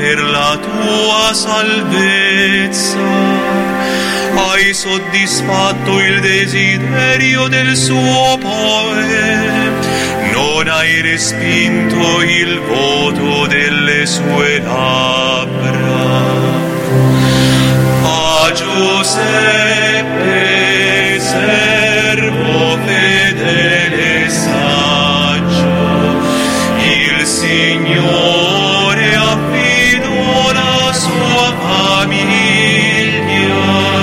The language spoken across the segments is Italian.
per la tua salvezza. Hai soddisfatto il desiderio del suo cuore, non hai respinto il voto delle sue labbra. A Giuseppe, servo fedele e saggio, il Signore affidò la sua famiglia.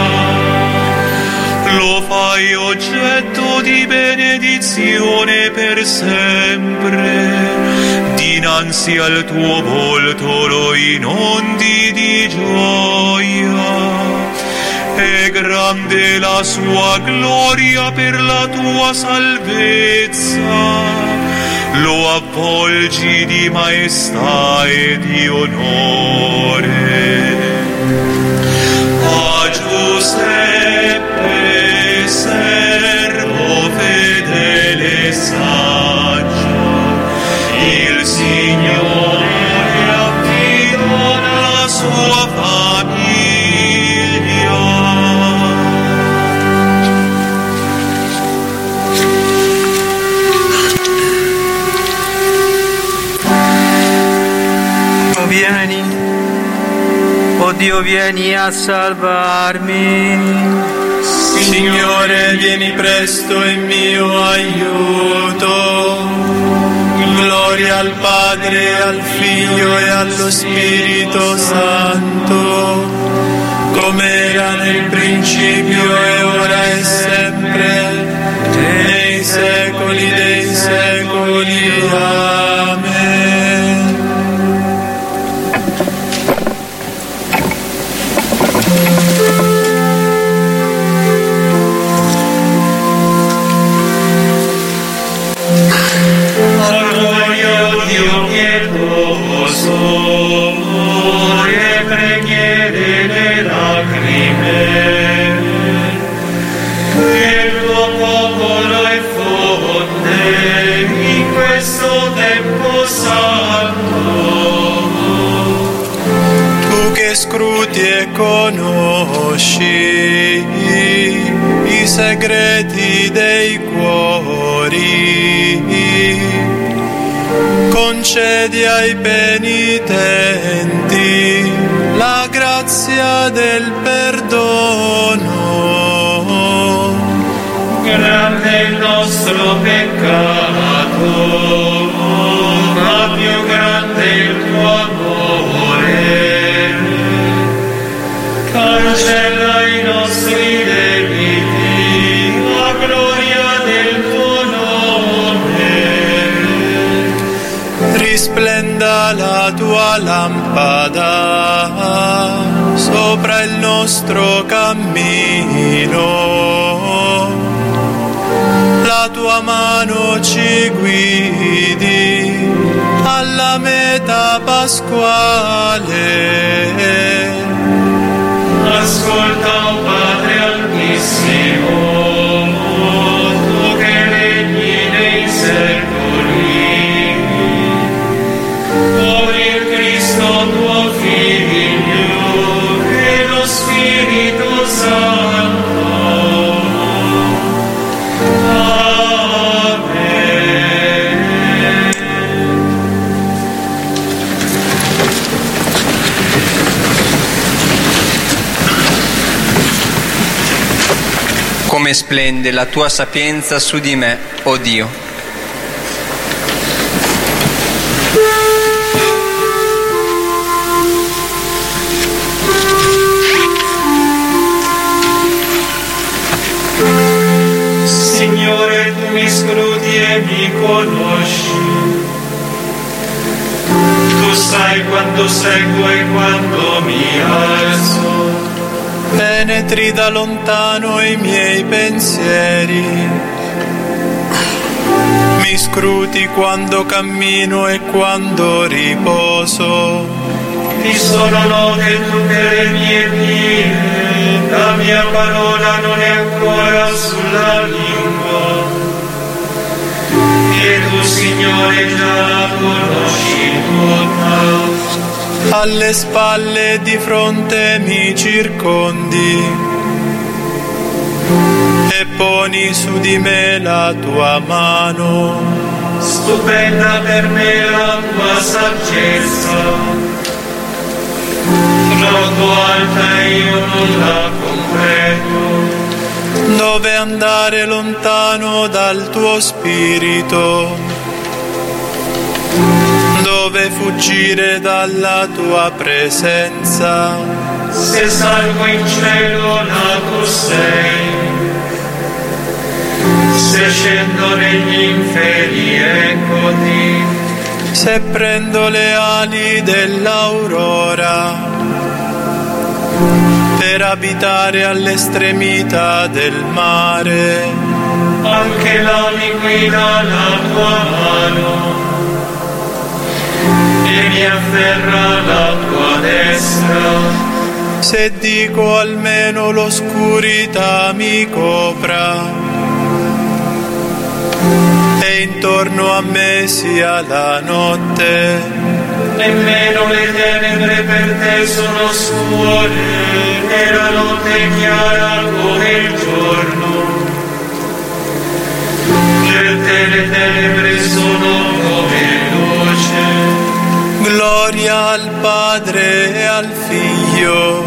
Lo fai oggetto di benedizione per sempre. Dinanzi al tuo volto lo inondi di gioia. È grande la sua gloria per la tua salvezza. Lo avvolgi di maestà e di onore. A Giuseppe, servo fedele e saggio, il Signore affidò la sua famiglia. Vieni, oh Dio, vieni a salvarmi. Signore, vieni presto in mio aiuto. Gloria al Padre, al Figlio e allo Spirito Santo, come era nel principio e ora e sempre, nei secoli dei secoli. Amen. Dio pietoso, le preghiere, le lacrime, il tuo popolo è fonte in questo tempo santo. Tu che scruti e conosci i segreti dei cuori, concedi ai penitenti la grazia del perdono. Grande il nostro peccato, ma più grande il tuo amore. Cancella i nostri debiti, la gloria del tuo nome. Risplenda la tua lampada sopra il nostro cammino, la tua mano ci guidi alla meta pasquale. Ascolta, o Padre Altissimo, tu che regni nei secoli, por il Cristo tuo Figlio e lo Spirito Santo. Amen. Come splende la tua sapienza su di me, o Dio. Signore, tu mi scruti e mi conosci. Tu sai quando seguo e quando mi alzo. Penetri da lontano i miei pensieri, mi scruti quando cammino e quando riposo. Mi sono note tutte le mie vie, la mia parola non è ancora sulla lingua. E tu, Signore, già la conosci tutta. alle spalle e di fronte mi circondi e poni su di me la tua mano. Stupenda per me la tua saggezza, troppo alta e io non la comprendo. Dove andare lontano dal tuo spirito? Dove fuggire dalla tua presenza? Se salgo in cielo lato sei, se scendo negli inferi eccoti. Se prendo le ali dell'aurora per abitare all'estremità del mare, anche là mi guida la tua mano e mi afferra la tua destra. se dico almeno l'oscurità mi copra e intorno a me sia la notte, Nemmeno le tenebre per te sono oscure, e la notte è chiara come il giorno. Per te le tenebre sono come luce. gloria al Padre e al Figlio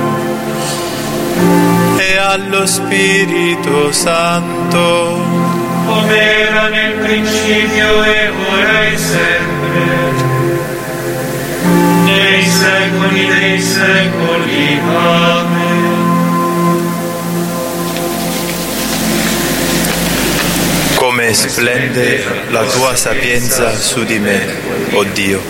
e allo Spirito Santo, Come era nel principio e ora e sempre, nei secoli dei secoli. Amen. come splende la tua sapienza su di me, o Dio.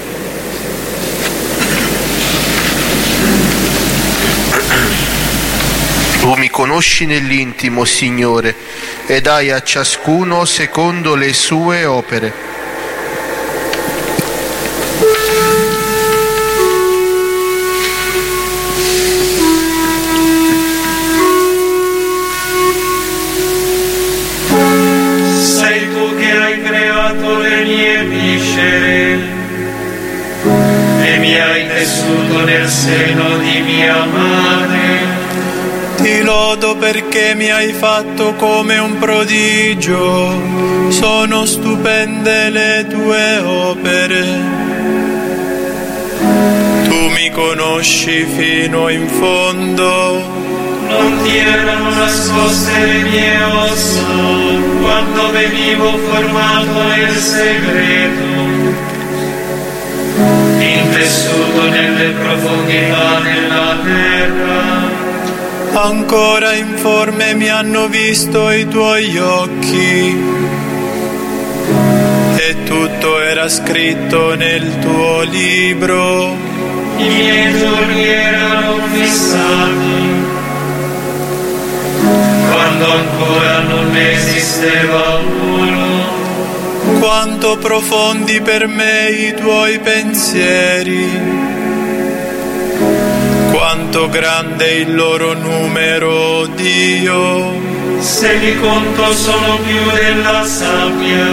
Tu mi conosci nell'intimo, Signore, e dai a ciascuno secondo le sue opere. Sei tu che hai creato le mie viscere e mi hai tessuto nel seno di mia madre. Ti lodo perché mi hai fatto come un prodigio, sono stupende le tue opere. Tu mi conosci fino in fondo, Non ti erano nascoste le mie ossa quando venivo formato nel segreto, intessuto nelle profondità della terra. ancora informe mi hanno visto i tuoi occhi, e tutto era scritto nel tuo libro. I miei giorni erano fissati quando ancora non esisteva uno. Quanto profondi per me i tuoi pensieri, quanto grande il loro numero, Dio. Se li conto sono più della sabbia,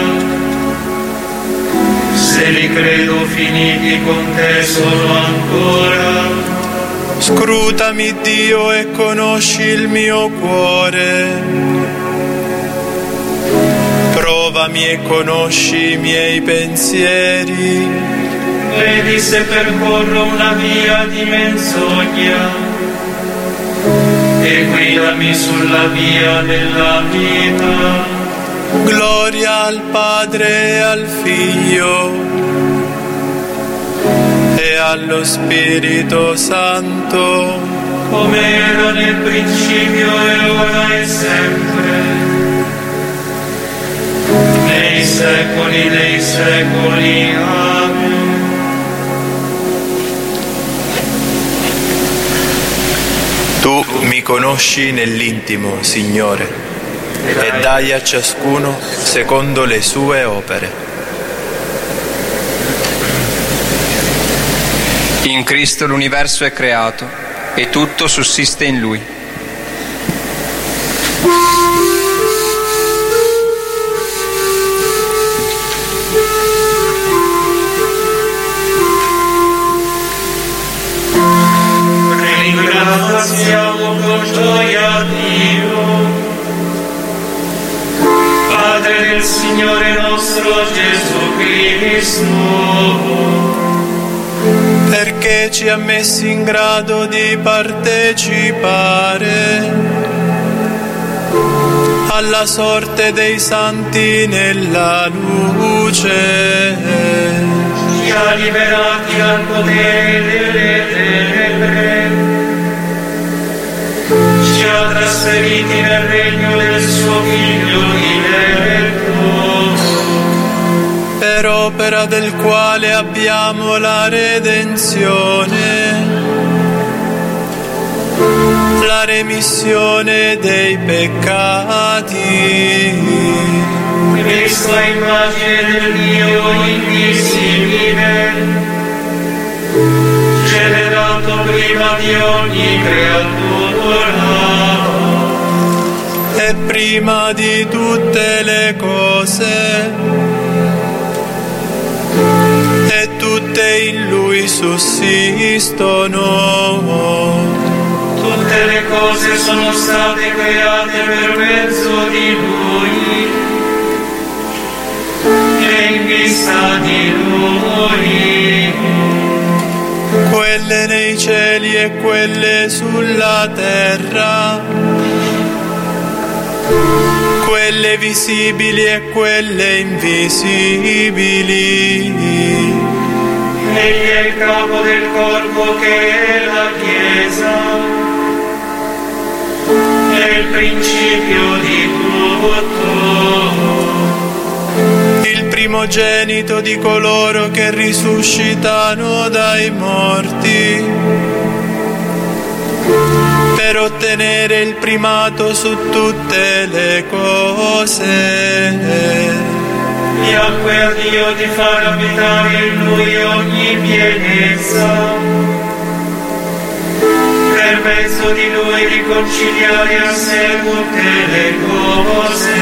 se li credo finiti con te sono ancora. Scrutami, Dio, e conosci il mio cuore. Provami e conosci i miei pensieri. Vedi se percorro una via di menzogna e guidami sulla via della vita. Gloria al Padre e al Figlio e allo Spirito Santo, Come era nel principio e ora e sempre, nei secoli dei secoli. Amen. Tu mi conosci nell'intimo, Signore, e dai a ciascuno secondo le sue opere. In Cristo l'universo è creato e tutto sussiste in Lui. ringraziamo con gioia a Dio. Padre del Signore nostro Gesù Cristo, perché ci ha messi in grado di partecipare alla sorte dei santi nella luce, ci ha liberati dal potere delle tenebre, ci ha trasferiti nel regno del suo Figlio diletto, per opera del quale abbiamo la redenzione, la remissione dei peccati. Cristo è immagine del Dio invisibile, generato prima di ogni creatura, e prima di tutte le cose, e tutte in Lui sussistono. Tutte le cose sono state create per mezzo di Lui e in vista di Lui. Quelle nei cieli e quelle sulla terra, quelle visibili e quelle invisibili. Egli è il capo del corpo che è la Chiesa, è il principio di tutto, il primogenito di coloro che risuscitano dai morti, per ottenere il primato su tutte le cose. Piacque a Dio di far abitare in Lui ogni pienezza, per mezzo di Lui riconciliare a sé tutte le cose,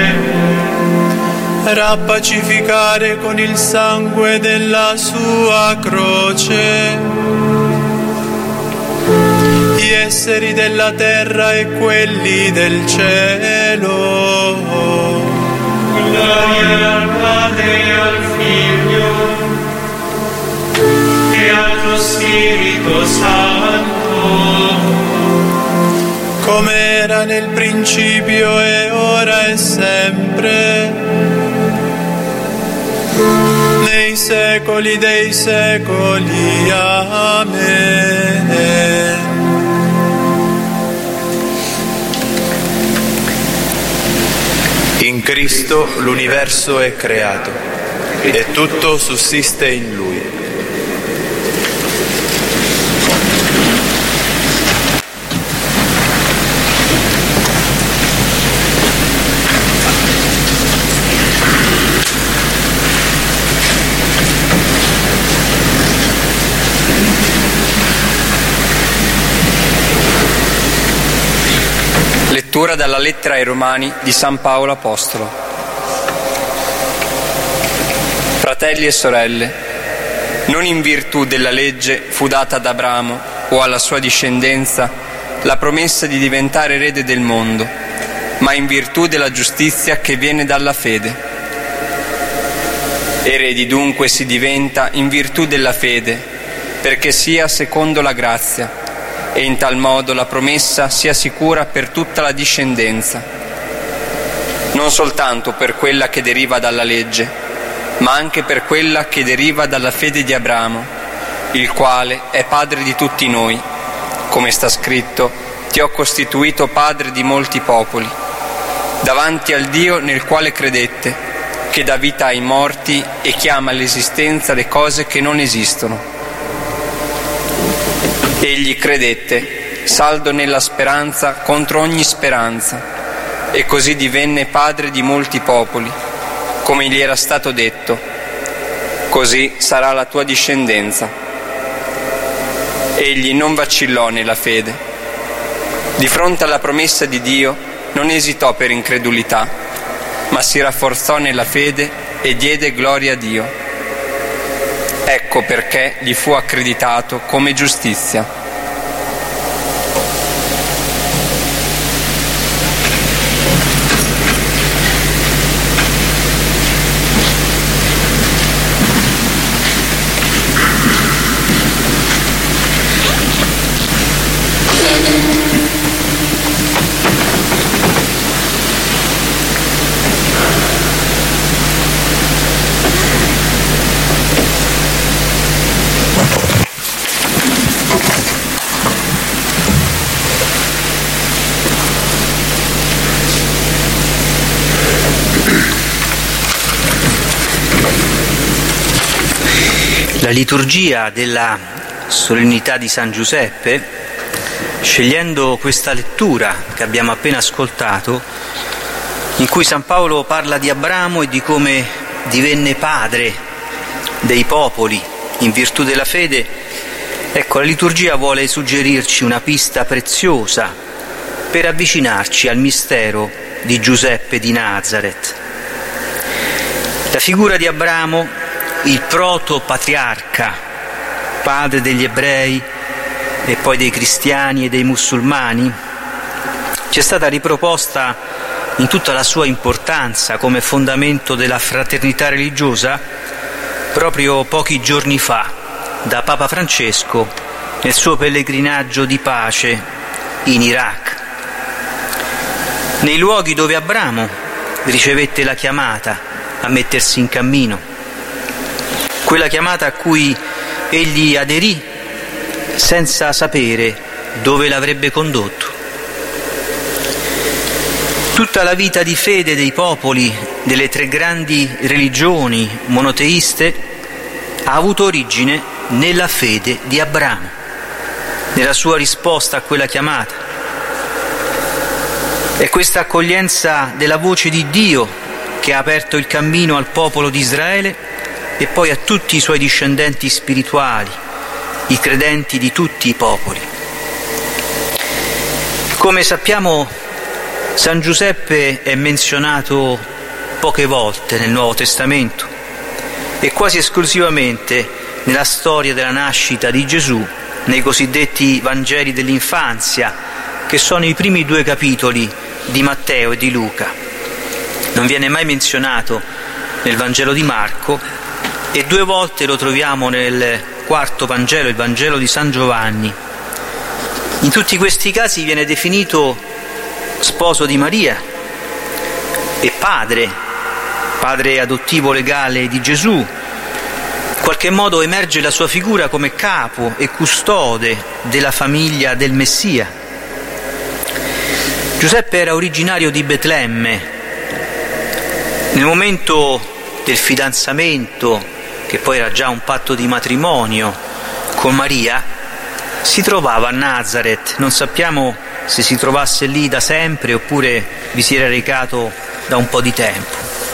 rappacificare con il sangue della sua croce gli esseri della terra e quelli del cielo. Gloria al Padre e al Figlio e allo Spirito Santo, come era nel principio e ora e sempre, nei secoli dei secoli. Amen. In Cristo l'universo è creato e tutto sussiste in Lui. Lettura dalla lettera ai Romani di San Paolo Apostolo. Fratelli e sorelle, non in virtù della legge fu data ad Abramo o alla sua discendenza la promessa di diventare erede del mondo, ma in virtù della giustizia che viene dalla fede. Eredi dunque si diventa in virtù della fede, perché sia secondo la grazia, e in tal modo la promessa sia sicura per tutta la discendenza, non soltanto per quella che deriva dalla legge, ma anche per quella che deriva dalla fede di Abramo, il quale è padre di tutti noi, come sta scritto: ti ho costituito padre di molti popoli, davanti al Dio nel quale credette, che dà vita ai morti e chiama all'esistenza le cose che non esistono. Egli credette, saldo nella speranza contro ogni speranza, e così divenne padre di molti popoli, come gli era stato detto: così sarà la tua discendenza. Egli non vacillò nella fede. Di fronte alla promessa di Dio non esitò per incredulità, ma si rafforzò nella fede e diede gloria a Dio. Ecco perché gli fu accreditato come giustizia. La liturgia della solennità di San Giuseppe, scegliendo questa lettura che abbiamo appena ascoltato, in cui San Paolo parla di Abramo e di come divenne padre dei popoli in virtù della fede, ecco, la liturgia vuole suggerirci una pista preziosa per avvicinarci al mistero di Giuseppe di Nazaret. La figura di Abramo, il proto-patriarca, padre degli ebrei e poi dei cristiani e dei musulmani, ci è stata riproposta in tutta la sua importanza come fondamento della fraternità religiosa proprio pochi giorni fa da Papa Francesco nel suo pellegrinaggio di pace in Iraq. Nei luoghi dove Abramo ricevette la chiamata a mettersi in cammino, quella chiamata a cui egli aderì senza sapere dove l'avrebbe condotto. Tutta la vita di fede dei popoli delle tre grandi religioni monoteiste ha avuto origine nella fede di Abramo, nella sua risposta a quella chiamata. È questa accoglienza della voce di Dio che ha aperto il cammino al popolo di Israele e poi a tutti i suoi discendenti spirituali, i credenti di tutti i popoli. Come sappiamo, San Giuseppe è menzionato poche volte nel Nuovo Testamento e quasi esclusivamente nella storia della nascita di Gesù, nei cosiddetti Vangeli dell'infanzia, che sono i primi 2 capitoli di Matteo e di Luca. Non viene mai menzionato nel Vangelo di Marco e 2 volte lo troviamo nel 4° Vangelo, il Vangelo di San Giovanni. In tutti questi casi viene definito sposo di Maria e padre adottivo legale di Gesù. In qualche modo emerge la sua figura come capo e custode della famiglia del Messia. Giuseppe era originario di Betlemme. Nel momento del fidanzamento, che poi era già un patto di matrimonio con Maria, si trovava a Nazaret. Non sappiamo se si trovasse lì da sempre oppure vi si era recato da un po' di tempo.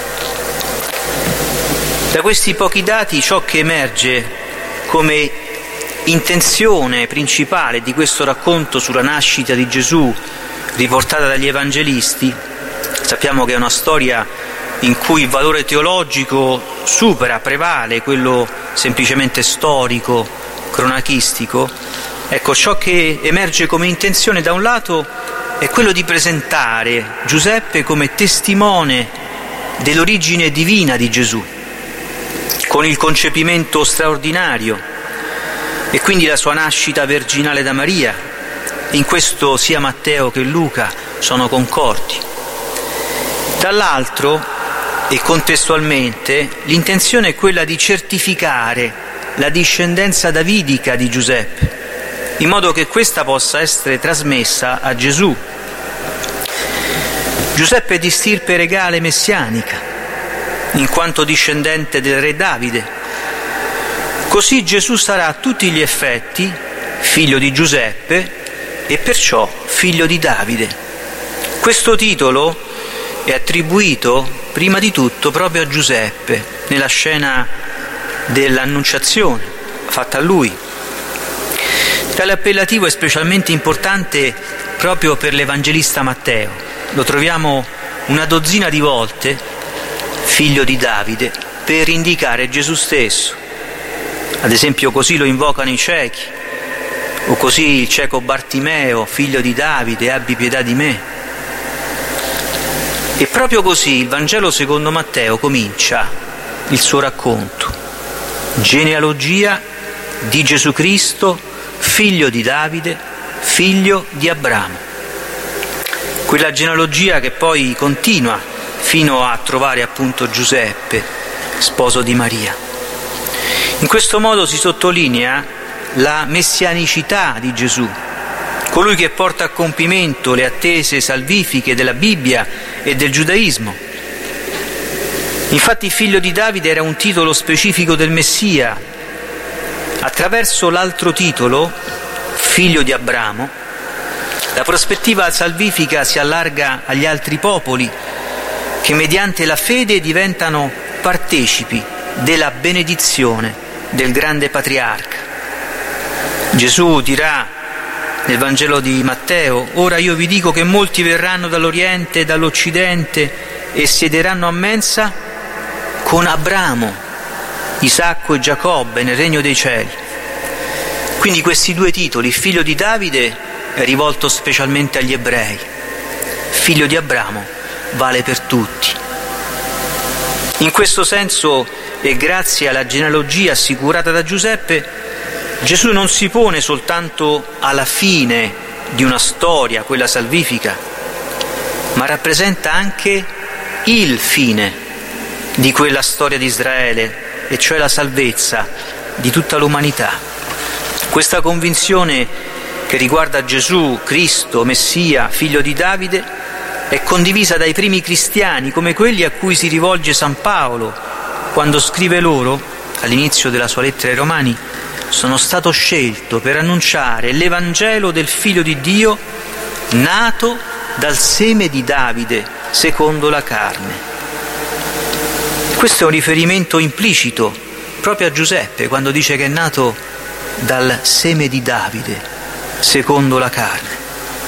Da questi pochi dati ciò che emerge come intenzione principale di questo racconto sulla nascita di Gesù riportata dagli evangelisti, sappiamo che è una storia in cui il valore teologico prevale quello semplicemente storico, cronachistico. Ecco, ciò che emerge come intenzione da un lato è quello di presentare Giuseppe come testimone dell'origine divina di Gesù, con il concepimento straordinario e quindi la sua nascita virginale da Maria. In questo sia Matteo che Luca sono concordi. Dall'altro, e contestualmente, l'intenzione è quella di certificare la discendenza davidica di Giuseppe, in modo che questa possa essere trasmessa a Gesù. Giuseppe è di stirpe regale messianica, in quanto discendente del re Davide. Così Gesù sarà a tutti gli effetti figlio di Giuseppe e perciò figlio di Davide. Questo titolo è attribuito prima di tutto proprio a Giuseppe, nella scena dell'Annunciazione fatta a lui. Tale appellativo è specialmente importante proprio per l'Evangelista Matteo. Lo troviamo una dozzina di volte, figlio di Davide, per indicare Gesù stesso. Ad esempio, così lo invocano i ciechi, o così il cieco Bartimeo, figlio di Davide, abbi pietà di me. E proprio così il Vangelo secondo Matteo comincia il suo racconto. Genealogia di Gesù Cristo, figlio di Davide, figlio di Abramo. Quella genealogia che poi continua fino a trovare appunto Giuseppe, sposo di Maria. In questo modo si sottolinea la messianicità di Gesù, colui che porta a compimento le attese salvifiche della Bibbia e del giudaismo. Infatti figlio di Davide era un titolo specifico del Messia, Attraverso l'altro titolo, figlio di Abramo, la prospettiva salvifica si allarga agli altri popoli che mediante la fede diventano partecipi della benedizione del grande patriarca. Gesù dirà nel Vangelo di Matteo: ora io vi dico che molti verranno dall'Oriente e dall'Occidente e siederanno a mensa con Abramo, Isacco e Giacobbe nel regno dei cieli. Quindi questi due titoli, figlio di Davide, è rivolto specialmente agli ebrei, figlio di Abramo vale per tutti. In questo senso, e grazie alla genealogia assicurata da Giuseppe, Gesù non si pone soltanto alla fine di una storia, quella salvifica, ma rappresenta anche il fine di quella storia di Israele, e cioè la salvezza di tutta l'umanità. Questa convinzione che riguarda Gesù, Cristo, Messia, figlio di Davide, è condivisa dai primi cristiani, come quelli a cui si rivolge San Paolo quando scrive loro, all'inizio della sua lettera ai Romani: sono stato scelto per annunciare l'Evangelo del Figlio di Dio, nato dal seme di Davide, secondo la carne. Questo è un riferimento implicito proprio a Giuseppe, quando dice che è nato dal seme di Davide, secondo la carne.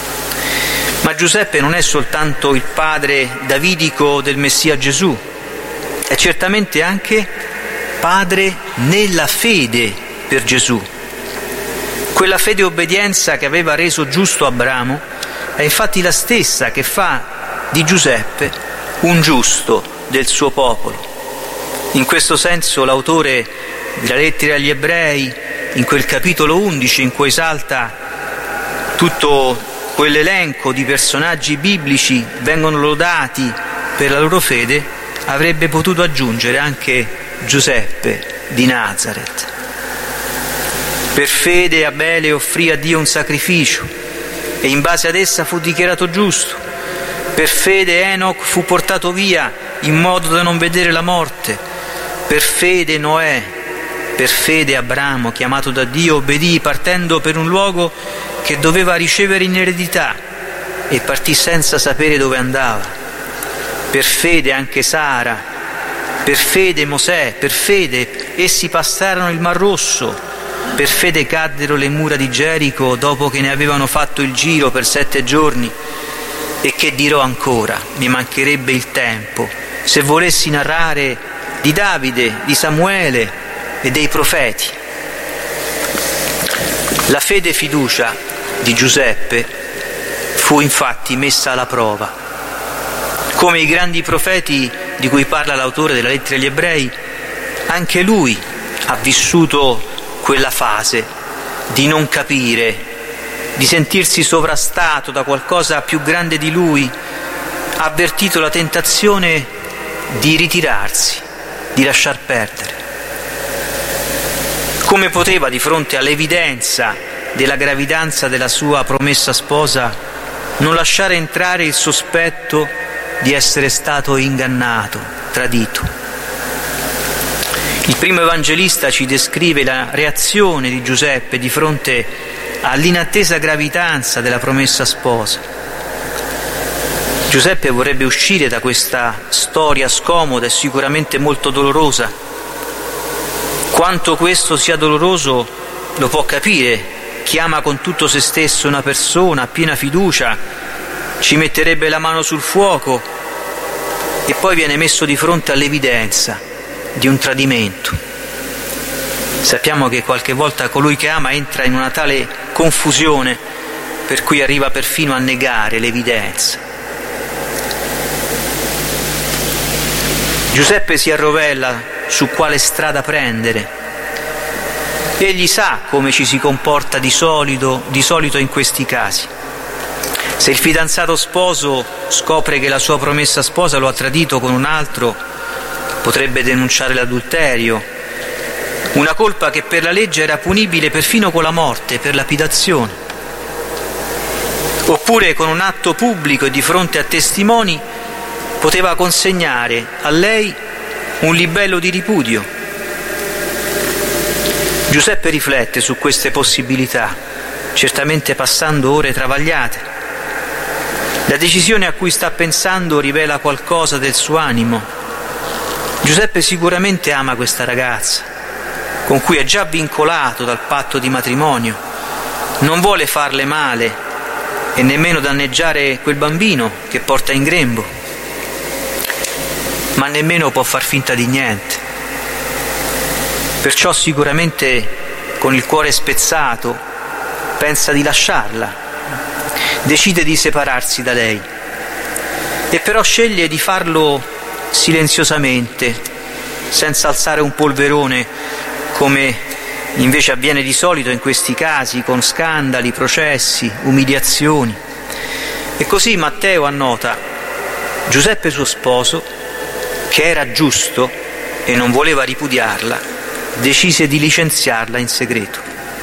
Ma Giuseppe non è soltanto il padre davidico del Messia Gesù, è certamente anche padre nella fede per Gesù. Quella fede e obbedienza che aveva reso giusto Abramo è infatti la stessa che fa di Giuseppe un giusto del suo popolo. In questo senso l'autore della lettera agli ebrei, in quel capitolo 11 in cui esalta tutto quell'elenco di personaggi biblici vengono lodati per la loro fede, avrebbe potuto aggiungere anche Giuseppe di Nazaret. Per fede Abele offrì a Dio un sacrificio e in base ad essa fu dichiarato giusto. Per fede Enoch fu portato via in modo da non vedere la morte. Per fede Noè, per fede Abramo, chiamato da Dio, obbedì partendo per un luogo che doveva ricevere in eredità e partì senza sapere dove andava. Per fede anche Sara, per fede Mosè, per fede essi passarono il Mar Rosso, per fede caddero le mura di Gerico dopo che ne avevano fatto il giro per 7 giorni. E che dirò ancora? Mi mancherebbe il tempo se volessi narrare di Davide, di Samuele e dei profeti. La fede e fiducia di Giuseppe fu infatti messa alla prova. Come i grandi profeti di cui parla l'autore della lettera agli ebrei, anche lui ha vissuto quella fase di non capire, di sentirsi sovrastato da qualcosa più grande di lui, ha avvertito la tentazione di ritirarsi, di lasciar perdere. Come poteva, di fronte all'evidenza della gravidanza della sua promessa sposa, non lasciare entrare il sospetto di essere stato ingannato, tradito? Il primo evangelista ci descrive la reazione di Giuseppe di fronte all'inattesa gravidanza della promessa sposa. Giuseppe vorrebbe uscire da questa storia scomoda e sicuramente molto dolorosa. Quanto questo sia doloroso lo può capire chi ama con tutto se stesso una persona a piena fiducia, ci metterebbe la mano sul fuoco e poi viene messo di fronte all'evidenza di un tradimento. Sappiamo che qualche volta colui che ama entra in una tale confusione per cui arriva perfino a negare l'evidenza. Giuseppe si arrovella su quale strada prendere. Egli sa come ci si comporta di solito in questi casi. Se il fidanzato sposo scopre che la sua promessa sposa lo ha tradito con un altro, potrebbe denunciare l'adulterio, una colpa che per la legge era punibile perfino con la morte, per lapidazione. Oppure con un atto pubblico e di fronte a testimoni poteva consegnare a lei un libello di ripudio. Giuseppe riflette su queste possibilità, certamente passando ore travagliate. La decisione a cui sta pensando rivela qualcosa del suo animo. Giuseppe sicuramente ama questa ragazza, con cui è già vincolato dal patto di matrimonio. Non vuole farle male e nemmeno danneggiare quel bambino che porta in grembo, ma nemmeno può far finta di niente. Perciò sicuramente con il cuore spezzato pensa di lasciarla, decide di separarsi da lei, e però sceglie di farlo silenziosamente, senza alzare un polverone come invece avviene di solito in questi casi, con scandali, processi, umiliazioni. E così Matteo annota: Giuseppe suo sposo, che era giusto e non voleva ripudiarla, decise di licenziarla in segreto.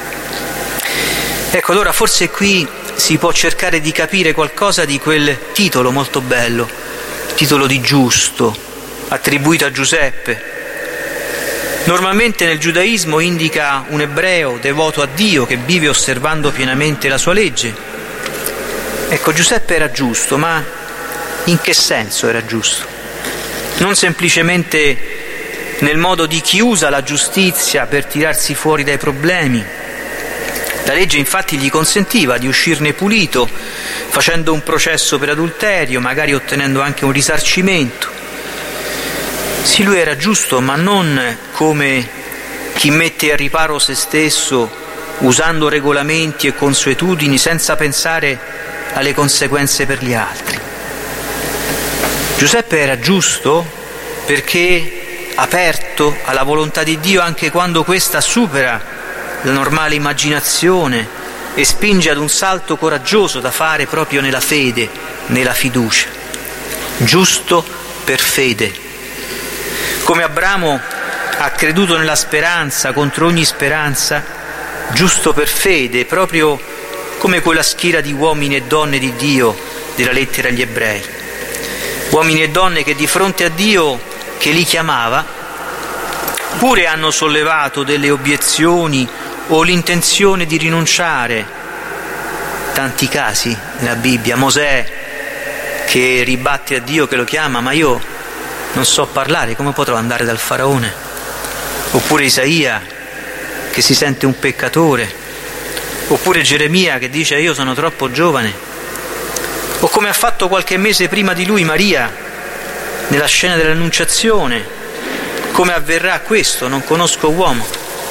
Ecco, allora forse qui si può cercare di capire qualcosa di quel titolo molto bello, titolo di giusto, attribuito a Giuseppe. Normalmente nel giudaismo indica un ebreo devoto a Dio che vive osservando pienamente la sua legge. Ecco, Giuseppe era giusto, ma in che senso era giusto? Non semplicemente nel modo di chi usa la giustizia per tirarsi fuori dai problemi. La legge infatti gli consentiva di uscirne pulito, facendo un processo per adulterio, magari ottenendo anche un risarcimento. Sì, lui era giusto, ma non come chi mette a riparo se stesso, usando regolamenti e consuetudini senza pensare alle conseguenze per gli altri. Giuseppe era giusto perché aperto alla volontà di Dio anche quando questa supera la normale immaginazione e spinge ad un salto coraggioso da fare proprio nella fede, nella fiducia. Giusto per fede. Come Abramo ha creduto nella speranza contro ogni speranza, giusto per fede, proprio come quella schiera di uomini e donne di Dio della lettera agli Ebrei. Uomini e donne che di fronte a Dio che li chiamava, pure hanno sollevato delle obiezioni o l'intenzione di rinunciare. Tanti casi nella Bibbia, Mosè che ribatte a Dio che lo chiama: ma io non so parlare, come potrò andare dal faraone? Oppure Isaia che si sente un peccatore, oppure Geremia che dice: io sono troppo giovane, o come ha fatto qualche mese prima di lui Maria nella scena dell'Annunciazione: come avverrà questo? Non conosco uomo.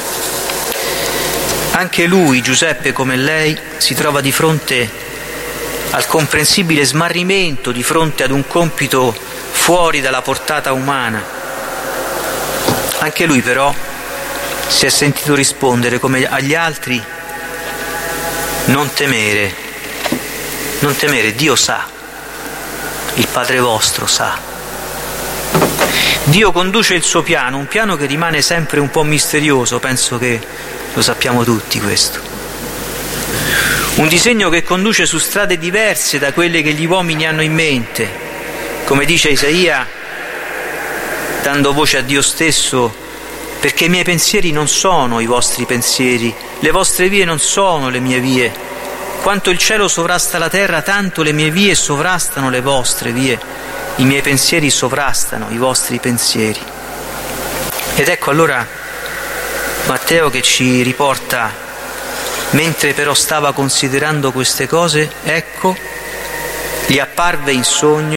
Anche lui, Giuseppe, come lei, si trova di fronte al comprensibile smarrimento, di fronte ad un compito fuori dalla portata umana. Anche lui però si è sentito rispondere come agli altri: non temere, Dio sa, il Padre vostro sa. Dio conduce il suo piano, un piano che rimane sempre un po' misterioso, penso che lo sappiamo tutti questo. Un disegno che conduce su strade diverse da quelle che gli uomini hanno in mente, come dice Isaia, dando voce a Dio stesso: perché i miei pensieri non sono i vostri pensieri, le vostre vie non sono le mie vie. Quanto il cielo sovrasta la terra, tanto le mie vie sovrastano le vostre vie. I miei pensieri sovrastano i vostri pensieri. Ed ecco allora Matteo che ci riporta: mentre però stava considerando queste cose, ecco, gli apparve in sogno